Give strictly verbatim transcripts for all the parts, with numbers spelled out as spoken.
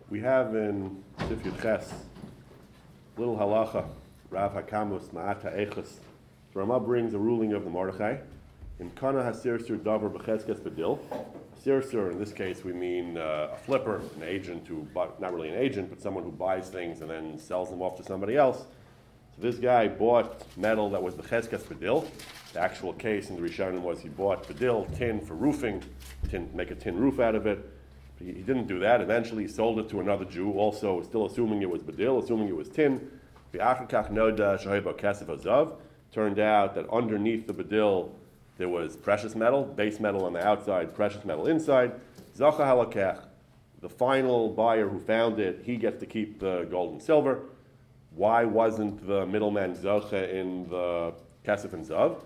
We have in Sif Yud Ches, little halacha, Rav Hakamus Ma'ata Eichus. The Rama brings a ruling of the Mordechai. In Kana HaSirsur Davar B'Cheskes Bedil. Sirsur, in this case, we mean uh, a flipper, an agent who, bought, not really an agent, but someone who buys things and then sells them off to somebody else. So this guy bought metal that was B'Cheskes Bedil. The actual case in the Rishonim was he bought Bedil, tin for roofing, tin, make a tin roof out of it. He, he didn't do that. Eventually he sold it to another Jew, also still assuming it was Bedil, assuming it was tin. Turned out that underneath the Bedil there was precious metal, base metal on the outside, precious metal inside. Zacha halakech, the final buyer who found it, he gets to keep the gold and silver. Why wasn't the middleman Zacha in the Kesef and Zav?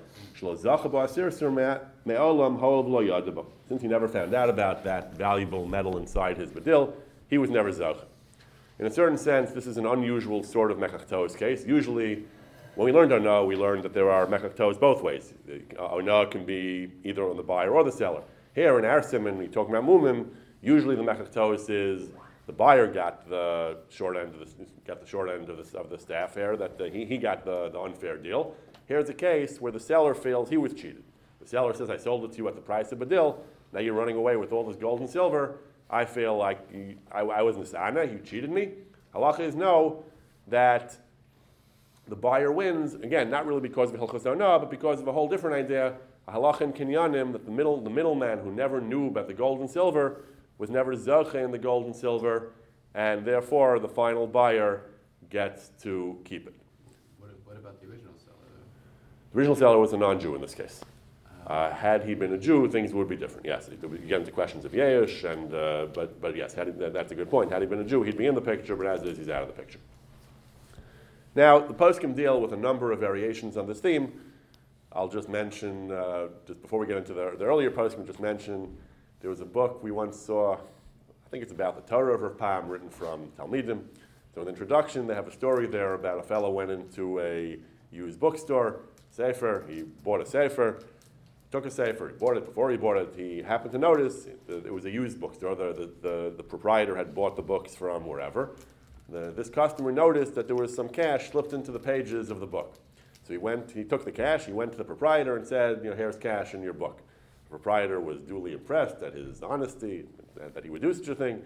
Since he never found out about that valuable metal inside his Bedil, he was never Zacha. In a certain sense, this is an unusual sort of Mekach To's case. Usually, when we learned Ona, we learned that there are Mekach To's both ways. Ona can be either on the buyer or the seller. Here in our simon, we talk about Mumim, usually the Mekach To's is the buyer got the short end of the got the short end of the, of the staff here, that the, he, he got the, the unfair deal. Here's a case where the seller feels he was cheated. The seller says, I sold it to you at the price of Bedil, now you're running away with all this gold and silver. I feel like you, I, I was Nisana, you cheated me. Halacha is no, that the buyer wins, again, not really because of Hilchos Ona, but because of a whole different idea, a halacha in Kinyanim, that the middle the middleman who never knew about the gold and silver was never Zoche in the gold and silver, and therefore the final buyer gets to keep it. What, what about the original seller? The original seller was a non-Jew in this case. Uh, had he been a Jew, things would be different. Yes, you get into questions of Yeish, and uh, but but yes, had he, that's a good point. Had he been a Jew, he'd be in the picture, but as it is, he's out of the picture. Now, the poskim deal with a number of variations on this theme. I'll just mention, uh, just before we get into the, the earlier poskim, just mention there was a book we once saw. I think it's about the Torah of Rav Pam, written from Talmidim. So in the introduction, they have a story there about a fellow went into a used bookstore, Sefer. He bought a Sefer. Took a Sefer, he bought it. Before he bought it, he happened to notice it, it was a used bookstore. The, the, the, the proprietor had bought the books from wherever. The, this customer noticed that there was some cash slipped into the pages of the book. So he went, he took the cash, he went to the proprietor and said, you know, here's cash in your book. The proprietor was duly impressed at his honesty, that he would do such a thing.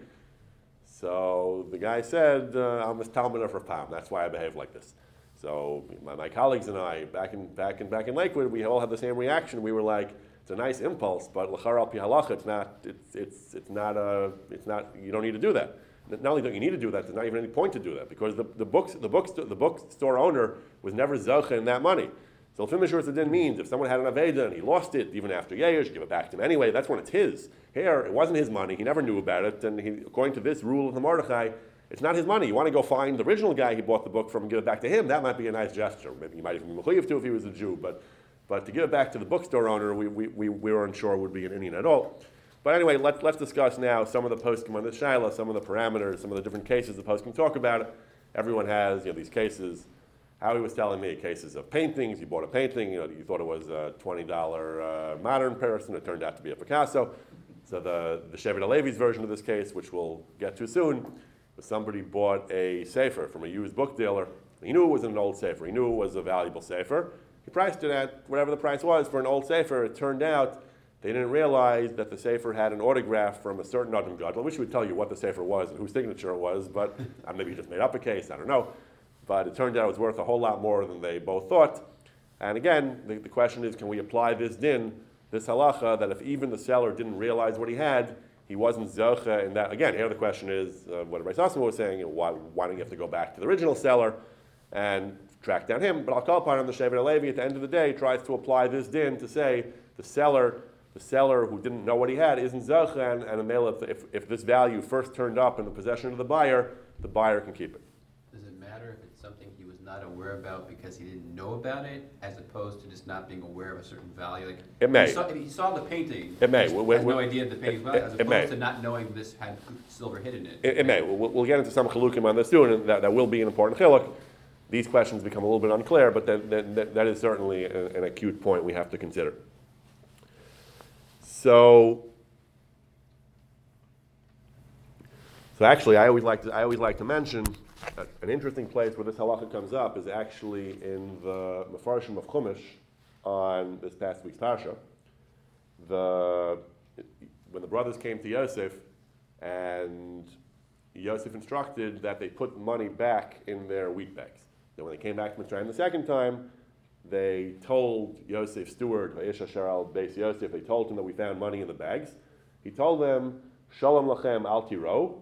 So the guy said, uh, I'm a Talmud of Rav Pam, that's why I behave like this. So my, my colleagues and I, back in back in back in Lakewood, we all had the same reaction. We were like, "It's a nice impulse, but l'char al pi halacha, it's not. It's it's it's not a. It's not. You don't need to do that. Not only don't you need to do that, there's not even any point to do that because the the books the books the bookstore owner was never zoche in that money. So l'fim mishur tzadin means if someone had an aveda and he lost it, even after years, give it back to him anyway. That's when it's his. Here, it wasn't his money. He never knew about it, and he, according to this rule of the Mordechai, it's not his money. You want to go find the original guy he bought the book from and give it back to him, that might be a nice gesture. Maybe he might even be mechuyev to if he was a Jew, but but to give it back to the bookstore owner, we we, we, we weren't sure would be an Indian at all. But anyway, let, let's discuss now some of the poskim on this shaila, some of the parameters, some of the different cases the poskim talk about it. Everyone has, you know, these cases. Howie was telling me cases of paintings. You bought a painting, you know, you thought it was a twenty dollars uh, modern person. It turned out to be a Picasso. So the, the Shevet HaLevi's version of this case, which we'll get to soon, somebody bought a sefer from a used book dealer. He knew it was an old sefer. He knew it was a valuable sefer. He priced it at whatever the price was for an old sefer. It turned out they didn't realize that the sefer had an autograph from a certain Adam Gadol. I wish he would tell you what the sefer was and whose signature it was, but uh, maybe he just made up a case. I don't know. But it turned out it was worth a whole lot more than they both thought. And again, the, the question is, can we apply this din, this halacha, that if even the seller didn't realize what he had, he wasn't zoche in that. Again, here the question is, uh, what Rabbi Sassman was saying, you know, why, why don't you have to go back to the original seller and track down him? But I'll call upon him, the Shevet HaLevi, at the end of the day, tries to apply this din to say the seller, the seller who didn't know what he had isn't zoche, and, and a if, if this value first turned up in the possession of the buyer, the buyer can keep it. Does it matter if it's something he was not aware about because he didn't know about it, as opposed to just not being aware of a certain value? Like it may. He saw, he saw the painting. It may. He When, has when, no idea of the painting value, as it, opposed it to not knowing this had silver hidden in it. It, it may. We'll, we'll get into some chilukim on this soon, and that, that will be an important chiluk. These questions become a little bit unclear, but that, that, that is certainly an, an acute point we have to consider. So So actually, I always like to I always like to mention that an interesting place where this halacha comes up is actually in the Mefarshim of Chumash on this past week's parsha. The when the brothers came to Yosef, and Yosef instructed that they put money back in their wheat bags. Then when they came back to Mitzrayim the second time, they told Yosef's steward, Vayish Asher al Beis Yosef, they told him that we found money in the bags. He told them, Shalom lachem al tiro,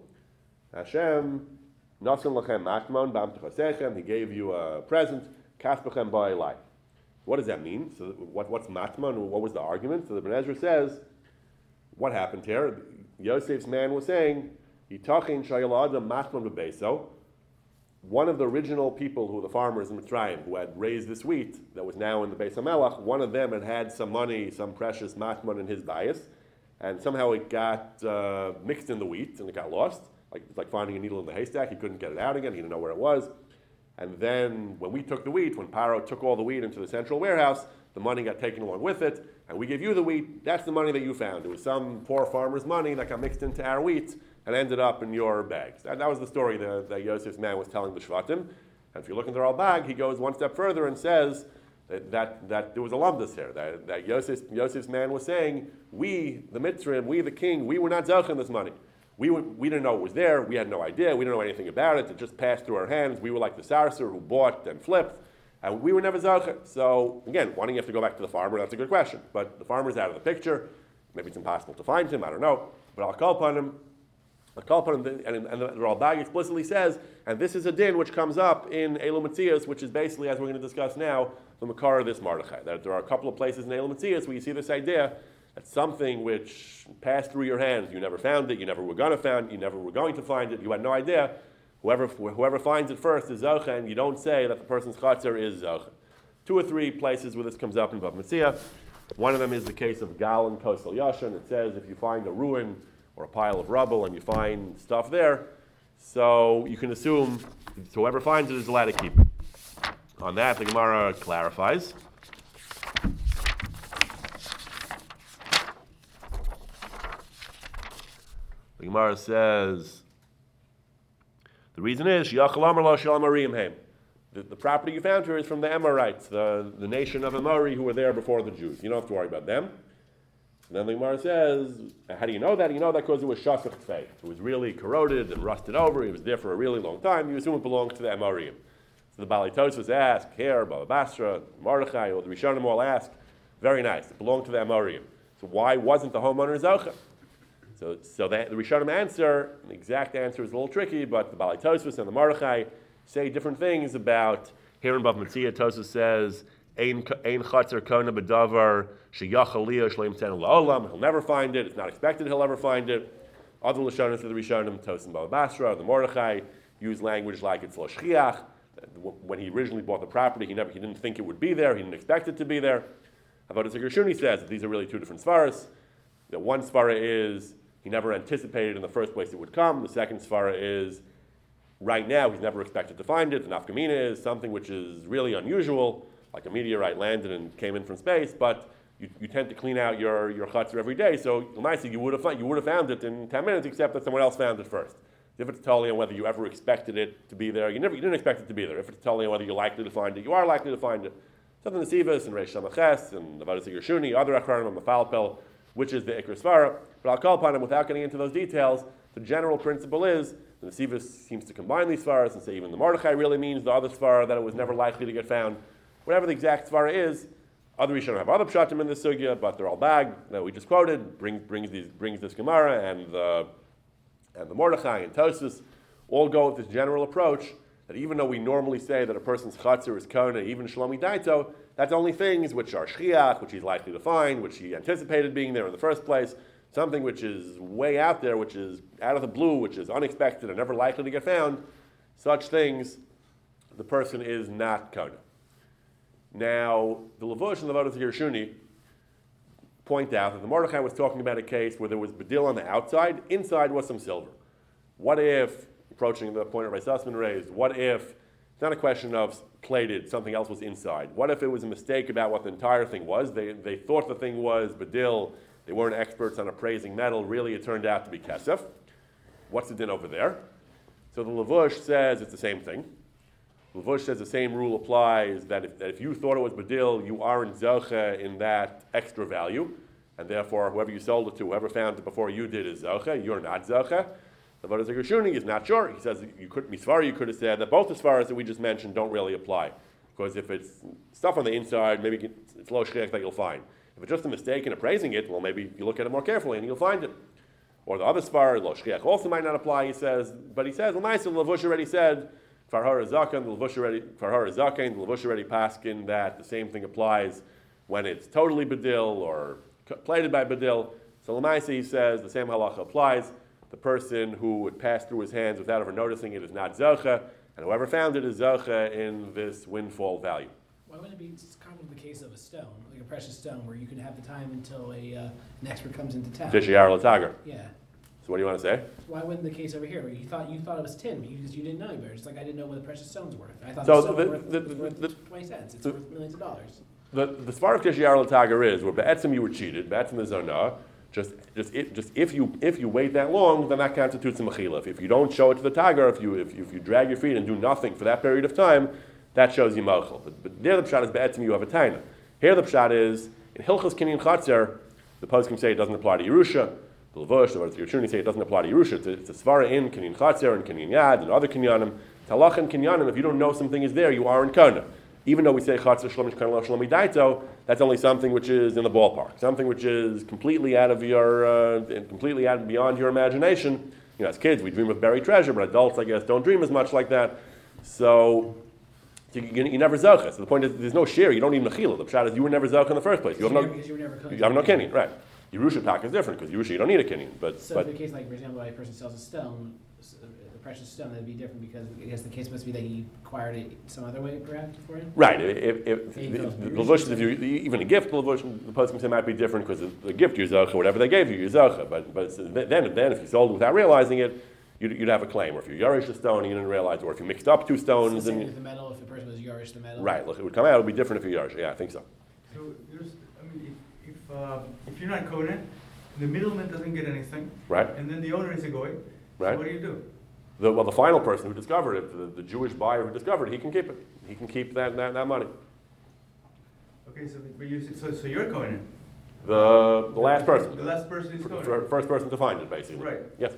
Hashem nasan lachem matmon b'am techasechem. He gave you a present, kaspechem ba'elai. What does that mean? So what, what's matmon? What was the argument? So the Ben Ezra says, what happened here? Yosef's man was saying, Yitachin shayal adam matmon b'beiso. One of the original people who were the farmers in Mitzrayim who had raised this wheat that was now in the Beis HaMelech, one of them had had some money, some precious matmon in his bias, and somehow it got uh, mixed in the wheat and it got lost. Like, it's like finding a needle in the haystack. He couldn't get it out again. He didn't know where it was. And then when we took the wheat, when Paro took all the wheat into the central warehouse, the money got taken along with it, and we gave you the wheat. That's the money that you found. It was some poor farmer's money that got mixed into our wheat and ended up in your bags. And that was the story that, that Yosef's man was telling the Shvatim. And if you look in the Ralbag, he goes one step further and says that, that, that there was a lumdus here, that, that Yosef's, Yosef's man was saying, we, the Mitzrayim, we, the king, we were not zelching this money. We, were, we didn't know it was there. We had no idea. We didn't know anything about it. It just passed through our hands. We were like the sarser who bought and flipped. And we were never zelching. So, again, why don't you have to go back to the farmer? That's a good question. But the farmer's out of the picture. Maybe it's impossible to find him. I don't know. But I'll call upon him. I'll call upon him. And, and the Ralbag explicitly says, and this is a din which comes up in Eilu Metzias, which is basically, as we're going to discuss now, the Makar of this Mordechai. That there are a couple of places in Eilu Metzias where you see this idea that something which passed through your hands, you never found it, you never were going to find it, you never were going to find it, you had no idea. Whoever whoever finds it first is Zocha, and you don't say that the person's Chatzar is Zocha. Two or three places where this comes up in Bava Metzia. One of them is the case of Gal and Kosel Yashan. It says if you find a ruin or a pile of rubble and you find stuff there, so you can assume whoever finds it is allowed to keep it. On that, the Gemara clarifies. The Gemara says, the reason is, the, the property you found here is from the Amorites, the, the nation of Amori who were there before the Jews. You don't have to worry about them. And then the Gemara says, how do you know that? You know that because it was shasach tfei. It was really corroded and rusted over. It was there for a really long time. You assume it belongs to the Amorim. So the Balei Tosfos ask, here, Baba Basra, Mordechai, or the Rishonim all ask, very nice, it belonged to the Amorim. So why wasn't the homeowner Zocha? So, so the, the Rishonim answer, the exact answer is a little tricky, but the Balei Tosfos and the Mordechai say different things about, here in Bava Metzia, Tosfos says, Ein Chatzar Kona B'davar Sheyachal Liyah Shleim Tenu La'olam. He'll never find it. It's not expected he'll ever find it. Other Lashonim to the Rishonim, Tosfos and Baba Basra, the Mordechai, use language like it's Lo Shchiach. When he originally bought the property, he never he didn't think it would be there. He didn't expect it to be there. Avodas Gershuni says that these are really two different svaras. That one svara is he never anticipated in the first place it would come. The second svara is right now he's never expected to find it. The nafkamina is something which is really unusual, like a meteorite landed and came in from space, but you, you tend to clean out your, your chutzner every day, so nicely you would have found, you would have found it in ten minutes, except that someone else found it first. If it's totally on whether you ever expected it to be there, you never you didn't expect it to be there. If it's totally on whether you're likely to find it, you are likely to find it. Something the Sivas and Reish Shamaches and Avodas Gershuni, other Acharonim and Mefalpel, which is the Ikar Svara. But I'll call upon him without getting into those details. The general principle is that the Sivas seems to combine these Svaras and say even the Mordechai really means the other Svara, that it was never likely to get found. Whatever the exact Svara is, other Rishonim have other pshatim in this sugya, but they're all bag that we just quoted, brings brings these brings this Gemara and the and the Mordechai and Tosfos all go with this general approach that even though we normally say that a person's chatzir is kona, even shlomi daito, that's only things which are shchiach, which he's likely to find, which he anticipated being there in the first place, something which is way out there, which is out of the blue, which is unexpected and never likely to get found. Such things, the person is not kona. Now, the Levush and the Avodas Gershuni point out that the Mordechai was talking about a case where there was bedil on the outside, inside was some silver. What if, approaching the point that Ray Sussman raised, what if, it's not a question of plated, something else was inside. What if it was a mistake about what the entire thing was? They, they thought the thing was bedil, they weren't experts on appraising metal, really it turned out to be kesef. what's the din over there? So the Lavush says it's the same thing. Lavush says the same rule applies, that if, that if you thought it was Badil, you aren't Zocha in that extra value, and therefore whoever you sold it to, whoever found it before you did is Zocha, you're not Zocha. The Vodah Zegershuni is not sure. He says you could, Misvara, you could have said that both the Svaras that we just mentioned don't really apply. Because if it's stuff on the inside, maybe it's low shchiach that you'll find. If it's just a mistake in appraising it, well, maybe you look at it more carefully and you'll find it. Or the other Svar, low shchiach, also might not apply, he says. But he says, L'maisa, the Lavush already said, Farhara Zakan, the Lavush already, Farhara Zakan, the Lavush already paskin that the same thing applies when it's totally Badil or plated by Badil. So L'maisa, he says, the same halacha applies. The person who would pass through his hands without ever noticing it is not Zocha, and whoever found it is Zocha in this windfall value. Why wouldn't it be kind of the case of a stone, like a precious stone, where you can have the time until a uh, an expert comes into town? Tishiyar Latagar. Yeah. So what do you want to say? Why wouldn't the case over here, where you thought you thought it was tin because you didn't know any better? It's like I didn't know what a precious stone's worth. I thought So the stone the- was worth, the- was the- worth the- twenty cents. It's the- worth millions of dollars. The the Svar of Tishiyar Latagar is where Be'etzim you were cheated, Be'etzim the Zonah. Just, just, if, just if you if you wait that long, then that constitutes a mechila. If, if you don't show it to the tagar, if you if you, if you drag your feet and do nothing for that period of time, that shows you machil. But, but there the pshat is be'etzim you have a taina. Here the pshat is in Hilchos Kinyan Chatzer, the poskim say it doesn't apply to Yerusha. The Lavush, the Yerusha say it doesn't apply to Yerusha. It's a, it's a svara in Kinyan Chatzer and Kinyan Yad and other kinyanim. Talach and kinyanim. If you don't know something is there, you are in kana. Even though we say Chatzer Shlomish Kana Shlomi Daito, that's only something which is in the ballpark, something which is completely out of your, uh, completely out beyond your imagination. You know, as kids we dream of buried treasure, but adults, I guess, don't dream as much like that. So you, you, you never zocha. So the point is, there's no share. You don't need mechila. The pshat is you were never zocha in the first place. You have no, because you were never you have no kinyan, right? Yerusha tak is different because Yerusha you don't need a kinyan. But So but in the case, like for example, a person sells a stone, s- a precious stone, that'd be different because I guess the case must be that he acquired it some other way, perhaps, beforehand. right, if, if, Hey, the, Phil, the, Yerusha Lavush, says- if you even a gift, the Lavush, the poskim say might be different because the, the gift you zocha, whatever they gave you, you zocha. But but then then if you sold it without realizing it, you'd, you'd have a claim. Or if you yarish a stone and you didn't realize, or if you mixed up two It's the stones same and with the metal. If the person was Yarish the metal, right, look, it would come out. It would be different if you yarish. Yeah, I think so. So there's, I mean, if if, uh, if you're not Conan, the middleman doesn't get anything, Right, and then the owner is a goy. Right. So what do you do? the, well, the final person who discovered it, the, the Jewish buyer who discovered it, he can keep it. He can keep that that, that money. Okay, so but you so so you're Conan. The the last person, The last person is F- Conan. first person to find it, basically. Right. Yes.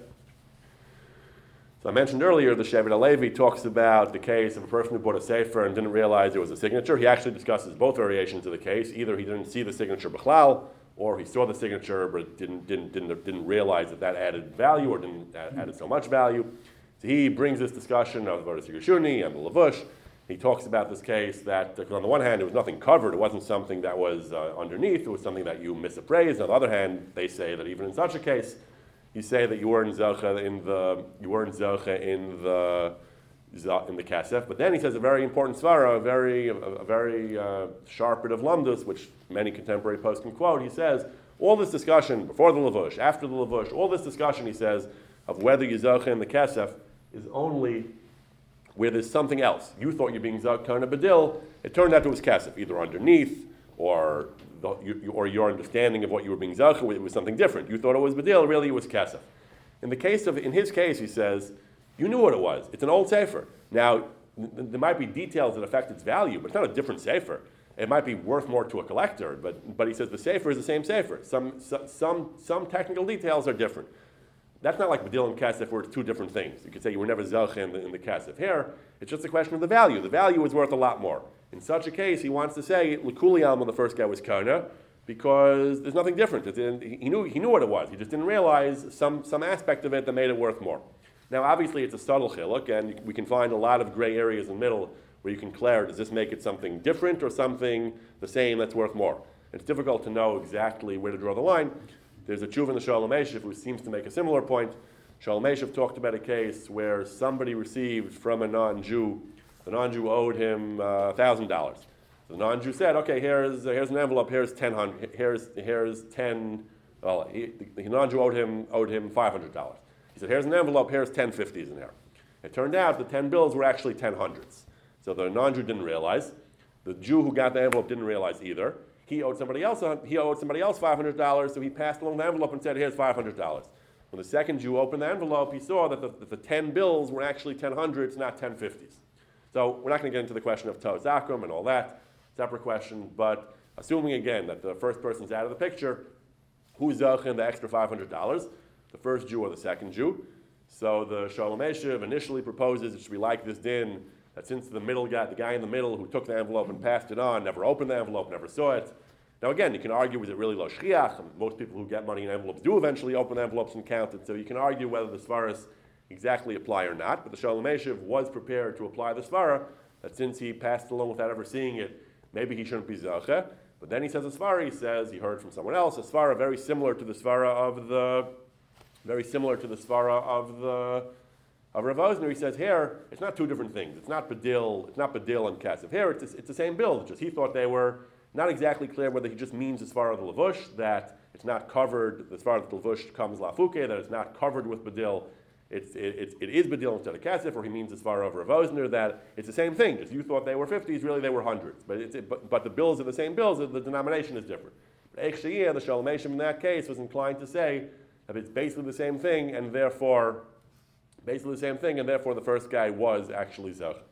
So I mentioned earlier the Shevet HaLevi talks about the case of a person who bought a sefer and didn't realize there was a signature. He actually discusses both variations of the case. Either he didn't see the signature b'chlal, or he saw the signature but didn't didn't didn't, didn't realize that that added value or didn't add, added so much value. So he brings this discussion of Vodah Zegershuni and the Lavush. He talks about this case that, because on the one hand, it was nothing covered. It wasn't something that was uh, underneath. It was something that you misappraised. On the other hand, they say that even in such a case, you say that you weren't zocha in the you weren't zocha in the in the kasef. But then he says a very important svara, a very a, a very uh, sharp bit of lamdus, which many contemporary posts can quote. He says all this discussion before the lavush, after the lavush, all this discussion, he says, of whether you zocha in the kasef is only where there's something else. You thought you're being zakana badil. It turned out it was kasef, either underneath or the, you, or your understanding of what you were being zakha, it was something different. You thought it was badil, really it was kasef. In the case of, in his case, he says, you knew what it was. It's an old sefer. Now, th- there might be details that affect its value, but it's not a different sefer. It might be worth more to a collector, but but he says the sefer is the same sefer. Some some some, some technical details are different. That's not like Badil and Kasef where it's two different things. You could say you were never Zelcha in the, in the Kasef. Here, it's just a question of the value. The value is worth a lot more. In such a case, he wants to say, L'kuli Alma, the first guy was Kana, because there's nothing different. It's in, he, knew, he knew what it was. He just didn't realize some, some aspect of it that made it worth more. Now, obviously, it's a subtle chiluk, and we can find a lot of gray areas in the middle where you can declare, does this make it something different or something the same that's worth more? It's difficult to know exactly where to draw the line. There's a tshuva in the Shalom Eshev who seems to make a similar point. Shalom Eshev talked about a case where somebody received from a non-Jew, the non-Jew owed him uh, one thousand dollars. The non-Jew said, okay, here's, uh, here's an envelope, here's ten hundred, here's, here's ten, well, he, the, the non-Jew owed him, owed him five hundred dollars. He said, here's an envelope, here's ten fifties in there. It turned out the ten bills were actually ten hundreds. So the non-Jew didn't realize. The Jew who got the envelope didn't realize either. He owed somebody else, he owed somebody else five hundred dollars, so he passed along the envelope and said, here's five hundred dollars. When the second Jew opened the envelope, he saw that the, that the ten bills were actually ten hundreds, not ten fifties. So we're not going to get into the question of Toz Akum and all that, separate question, but assuming again that the first person's out of the picture, who's Zachin the extra five hundred dollars? The first Jew or the second Jew? So the Shalom Eshev initially proposes it should be like this din, that since the middle guy, the guy in the middle who took the envelope and passed it on, never opened the envelope, never saw it. Now again, you can argue, is it really lo shchiach? And most people who get money in envelopes do eventually open the envelopes and count it, so you can argue whether the svaras exactly apply or not, but the Shalom Eshev was prepared to apply the svara, that since he passed along without ever seeing it, maybe he shouldn't be Zacheh. But then he says a svara, he says, he heard from someone else, a svara very similar to the svara of the, very similar to the svara of the, of Rav Osner. He says here, it's not two different things. It's not Badil, it's not Badil and Kasif. Here, it's, it's the same bill, it's just he thought they were not exactly clear whether he just means the svara of the Lavush, that it's not covered, the svara of the Lavush comes Lafuke, that it's not covered with Badil. It's, it, it's, it is Badil instead of Kasif, or he means as far over Rav Osner, that it's the same thing. Just you thought they were fifties, really they were hundreds. But, it's, it, but, but the bills are the same bills, the denomination is different. But Eich Sheyeh, the Shalom Eshev in that case, was inclined to say that it's basically the same thing, and therefore, basically the same thing, and therefore the first guy was actually Zach.